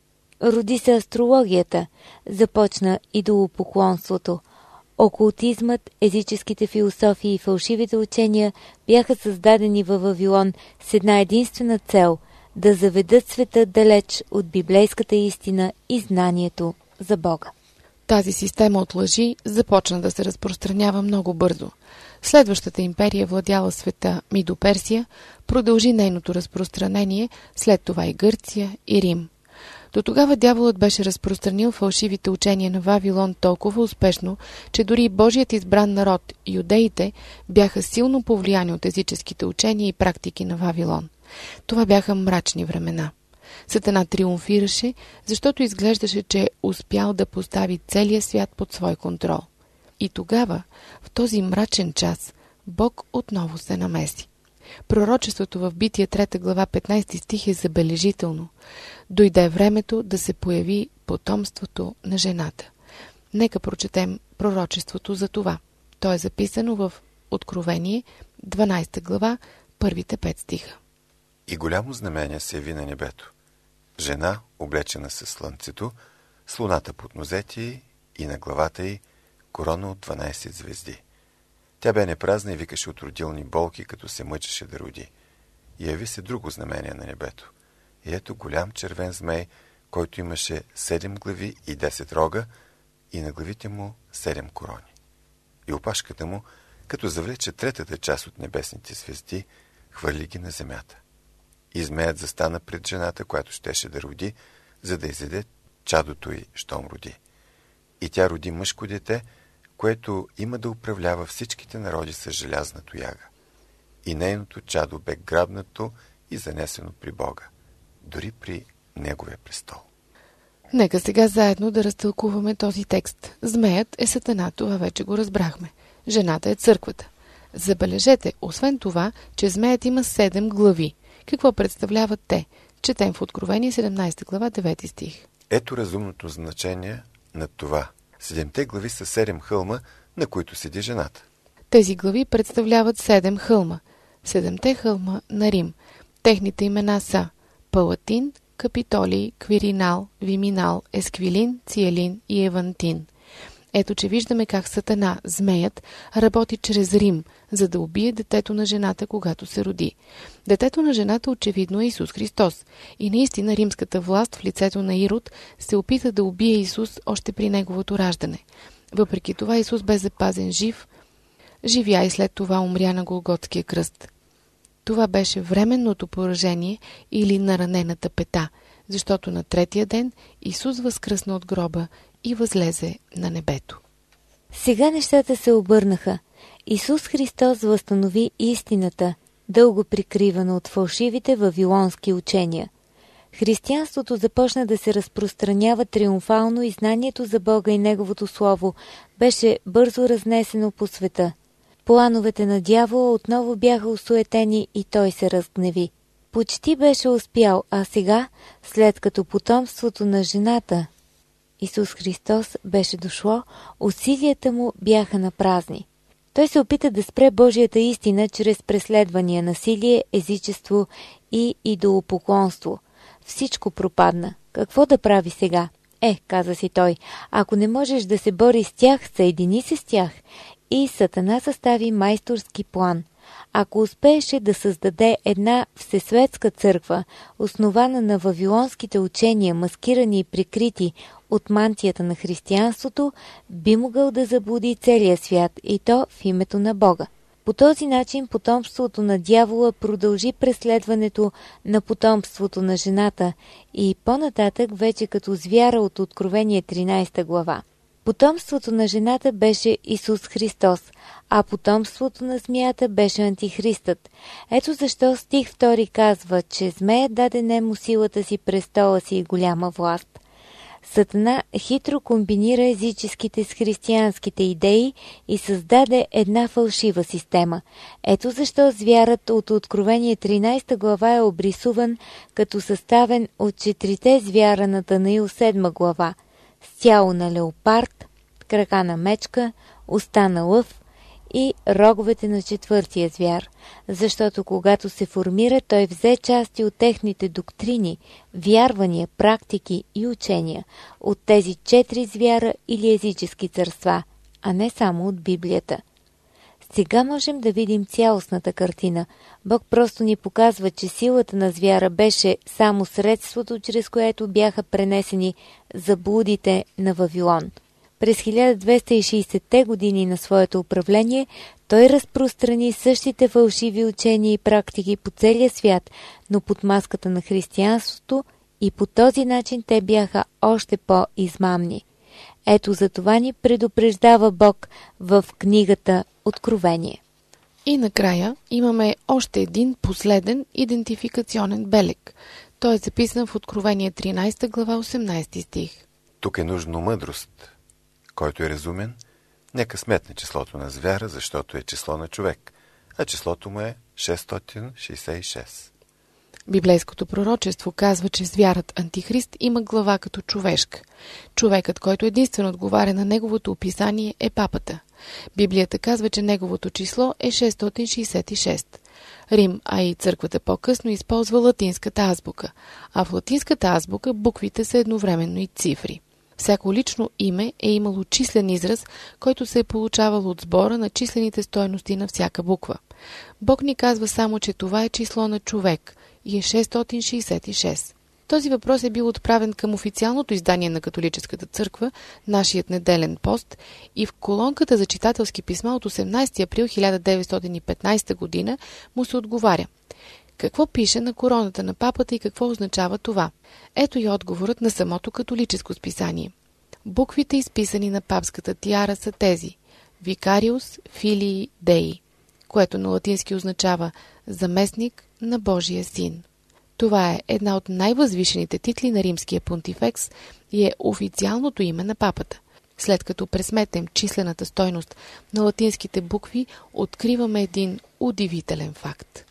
Роди се астрологията, започна идолопоклонството. Окултизмът, езическите философии и фалшивите учения бяха създадени във Вавилон с една единствена цел – да заведат света далеч от библейската истина и знанието за Бога. Тази система от лъжи започна да се разпространява много бързо. Следващата империя, владяла света Мидо-Персия, продължи нейното разпространение, след това и Гърция и Рим. До тогава дяволът беше разпространил фалшивите учения на Вавилон толкова успешно, че дори Божият избран народ, юдеите, бяха силно повлияни от езическите учения и практики на Вавилон. Това бяха мрачни времена. Сатана триумфираше, защото изглеждаше, че е успял да постави целия свят под свой контрол. И тогава, в този мрачен час, Бог отново се намеси. Пророчеството в Битие трета глава петнайсети стих е забележително. Дойде времето да се появи потомството на жената. Нека прочетем пророчеството за това. То е записано в Откровение дванайсета глава, първите пет стиха. И голямо знамение се яви на небето. Жена, облечена със слънцето, с луната под нозете й и на главата й корона от дванайсет звезди. Тя бе непразна и викаше от родилни болки, като се мъчеше да роди. И яви се друго знамение на небето. И ето голям червен змей, който имаше седем глави и десет рога, и на главите му седем корони. И опашката му, като завлече третата част от небесните звезди, хвърли ги на земята. И змеят застана пред жената, която щеше да роди, за да изяде чадото й, щом роди. И тя роди мъжко дете, което има да управлява всичките народи с желязна тояга. И нейното чадо бе грабнато и занесено при Бога, дори при Неговия престол. Нека сега заедно да разтълкуваме този текст. Змеят е Сатана, това вече го разбрахме. Жената е църквата. Забележете, освен това, че змеят има седем глави. Какво представляват те? Четем в Откровение седемнайсета глава, девети стих. Ето разумното значение на това. Седемте глави са седем хълма, на които седи жената. Тези глави представляват седем хълма. Седемте хълма на Рим. Техните имена са Палатин, Капитолий, Квиринал, Виминал, Есквилин, Циелин и Евантин. Ето, че виждаме как Сатана, змеят, работи чрез Рим, за да убие детето на жената, когато се роди. Детето на жената очевидно е Исус Христос. И наистина римската власт в лицето на Ирод се опита да убие Исус още при неговото раждане. Въпреки това Исус бе запазен жив, живя и след това умря на Голготския кръст. Това беше временното поражение или наранената пета, защото на третия ден Исус възкръсна от гроба и възлезе на небето. Сега нещата се обърнаха. Исус Христос възстанови истината, дълго прикривана от фалшивите вавилонски учения. Християнството започна да се разпространява триумфално и знанието за Бога и Неговото Слово беше бързо разнесено по света. Плановете на дявола отново бяха осуетени и той се разгневи. Почти беше успял, а сега, след като потомството на жената Исус Христос беше дошло, усилията му бяха напразни. Той се опита да спре Божията истина чрез преследвания, насилие, езичество и идолопоклонство. Всичко пропадна. Какво да прави сега? Е, каза си той, ако не можеш да се бори с тях, съедини се с тях. И Сатана състави майсторски план. Ако успееше да създаде една всесветска църква, основана на вавилонските учения, маскирани и прикрити от мантията на християнството, би могъл да заблуди целия свят, и то в името на Бога. По този начин потомството на дявола продължи преследването на потомството на жената и по-нататък вече като звяра от Откровение тринайсета глава. Потомството на жената беше Исус Христос, а потомството на змията беше Антихристът. Ето защо стих втори казва, че змеят даде нему силата си, престола си и голяма власт. Сатана хитро комбинира езическите с християнските идеи и създаде една фалшива система. Ето защо звярат от Откровение тринайсета глава е обрисуван като съставен от четирите звяра на Данаил седма глава, с тяло на леопард, крака на мечка, уста на лъв и роговете на четвъртия звяр, защото когато се формира, той взе части от техните доктрини, вярвания, практики и учения, от тези четири звяра или езически царства, а не само от Библията. Сега можем да видим цялостната картина. Бог просто ни показва, че силата на звяра беше само средството, чрез което бяха пренесени заблудите на Вавилон. През хиляда двеста и шейсетте години на своето управление той разпространи същите фалшиви учения и практики по целия свят, но под маската на християнството, и по този начин те бяха още по-измамни. Ето за това ни предупреждава Бог в книгата Откровение. И накрая имаме още един последен идентификационен белег. Той е записан в Откровение тринайсета глава осемнайсети стих. Тук е нужно мъдрост. Който е разумен, нека сметне числото на звяра, защото е число на човек, а числото му е шестстотин шейсет и шест. Библейското пророчество казва, че звярат Антихрист има глава като човешка. Човекът, който единствено отговаря на неговото описание, е папата. Библията казва, че неговото число е шестстотин шейсет и шест. Рим, а и църквата по-късно използва латинската азбука, а в латинската азбука буквите са едновременно и цифри. Всяко лично име е имало числен израз, който се е получавал от сбора на числените стойности на всяка буква. Бог ни казва само, че това е число на човек и е шестстотин шейсет и шест. Този въпрос е бил отправен към официалното издание на католическата църква, нашият неделен пост, и в колонката за читателски писма от осемнайсети април хиляда деветстотин и петнайсета година му се отговаря: какво пише на короната на папата и какво означава това? Ето и отговорът на самото католическо списание. Буквите, изписани на папската тиара, са тези: Vicarius Filii Dei, което на латински означава заместник на Божия син. Това е една от най-възвишените титли на римския понтифекс и е официалното име на папата. След като пресметнем числената стойност на латинските букви, откриваме един удивителен факт.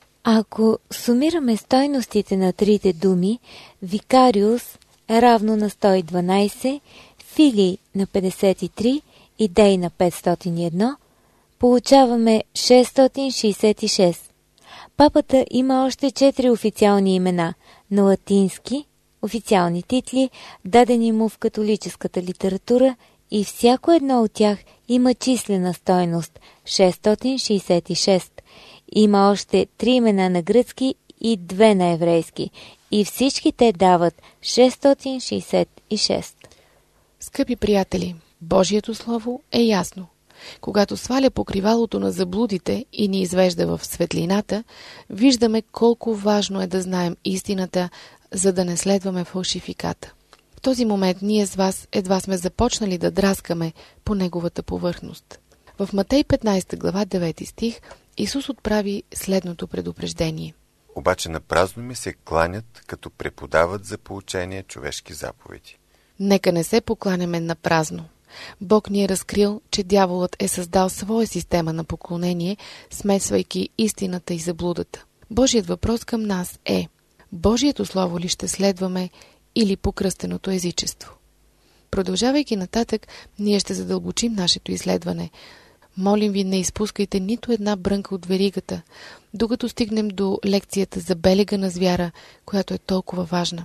Ако сумираме стойностите на трите думи, Викариус е равно на сто и дванайсет, Филий на петдесет и три и Дей на петстотин и едно, получаваме шестстотин шейсет и шест. Папата има още четири официални имена на латински, официални титли, дадени му в католическата литература, и всяко едно от тях има числена стойност шестстотин шейсет и шест. Има още три имена на гръцки и две на еврейски, и всички те дават шестстотин шейсет и шест. Скъпи приятели, Божието Слово е ясно. Когато сваля покривалото на заблудите и ни извежда в светлината, виждаме колко важно е да знаем истината, за да не следваме фалшификата. В този момент ние с вас едва сме започнали да драскаме по неговата повърхност. В Матей петнайсета глава девети стих Исус отправи следното предупреждение. Обаче на празно ми се кланят, като преподават за поучение човешки заповеди. Нека не се покланяме на празно. Бог ни е разкрил, че дяволът е създал своя система на поклонение, смесвайки истината и заблудата. Божият въпрос към нас е: Божието Слово ли ще следваме или покръстеното езичество? Продължавайки нататък, ние ще задълбочим нашето изследване. Молим ви, не изпускайте нито една брънка от веригата, докато стигнем до лекцията за белега на звяра, която е толкова важна.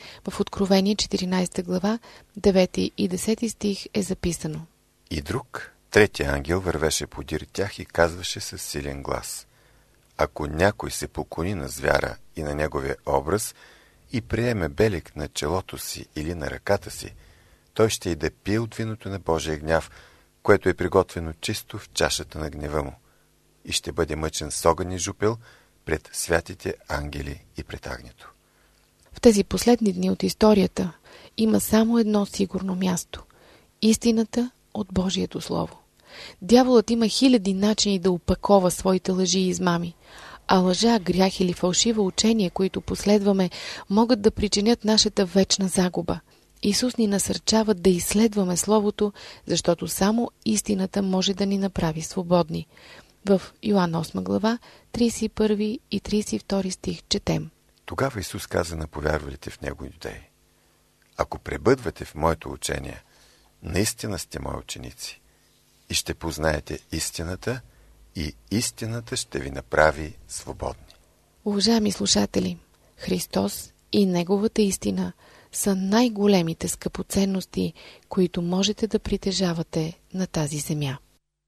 В Откровение четиринайсета глава, девети и десети стих е записано: И друг, третия ангел, вървеше подир тях и казваше със силен глас: Ако някой се поклони на звяра и на неговия образ и приеме белег на челото си или на ръката си, той ще и да пие от виното на Божия гняв, което е приготвено чисто в чашата на гнева му, и ще бъде мъчен с огън и жупел пред святите ангели и пред агнето. В тези последни дни от историята има само едно сигурно място – истината от Божието Слово. Дяволът има хиляди начини да опакова своите лъжи и измами, а лъжа, грях или фалшиво учение, които последваме, могат да причинят нашата вечна загуба. Исус ни насърчава да изследваме Словото, защото само истината може да ни направи свободни. В Йоан осма глава, тридесет и първи и тридесет и втори стих четем. Тогава Исус каза на повярвалите в Него юдеи: ако пребъдвате в моето учение, наистина сте мои ученици и ще познаете истината, и истината ще ви направи свободни. Уважаеми слушатели, Христос и Неговата истина са най-големите скъпоценности, които можете да притежавате на тази земя.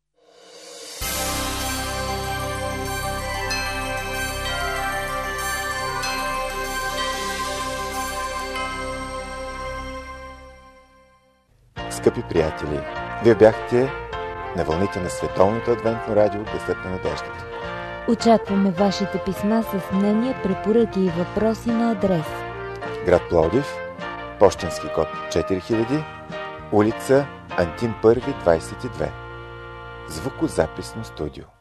Скъпи приятели, вие бяхте на вълните на Световното адвентно радио Гласът на надеждата. Очакваме вашите писма с мнения, препоръки и въпроси на адрес: град Пловдив, пощенски код четири хиляди, улица Антим първи, двадесет и две. Звукозаписно студио.